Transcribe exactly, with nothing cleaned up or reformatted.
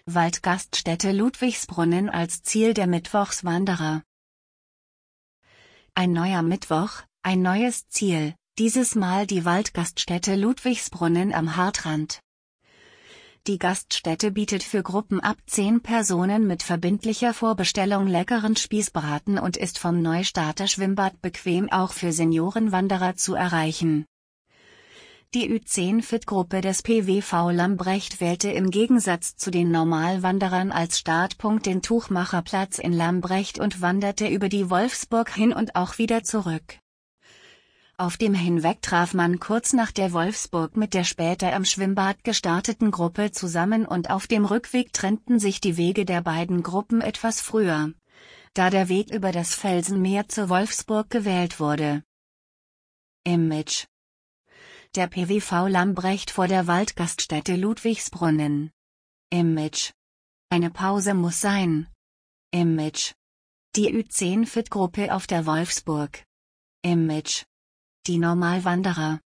Waldgaststätte Ludwigsbrunnen als Ziel der Mittwochswanderer. Ein neuer Mittwoch, ein neues Ziel, dieses Mal die Waldgaststätte Ludwigsbrunnen am Hartrand. Die Gaststätte bietet für Gruppen ab zehn Personen mit verbindlicher Vorbestellung leckeren Spießbraten und ist vom Neustarter Schwimmbad bequem auch für Seniorenwanderer zu erreichen. Die Ü zehn Fit-Gruppe des P W V Lambrecht wählte im Gegensatz zu den Normalwanderern als Startpunkt den Tuchmacherplatz in Lambrecht und wanderte über die Wolfsburg hin und auch wieder zurück. Auf dem Hinweg traf man kurz nach der Wolfsburg mit der später am Schwimmbad gestarteten Gruppe zusammen und auf dem Rückweg trennten sich die Wege der beiden Gruppen etwas früher, da der Weg über das Felsenmeer zur Wolfsburg gewählt wurde. Image: Der P W V Lambrecht vor der Waldgaststätte Ludwigsbrunnen. Image: Eine Pause muss sein. Image: Die Ü zehn Fit-Gruppe auf der Wolfsburg. Image: Die Normalwanderer.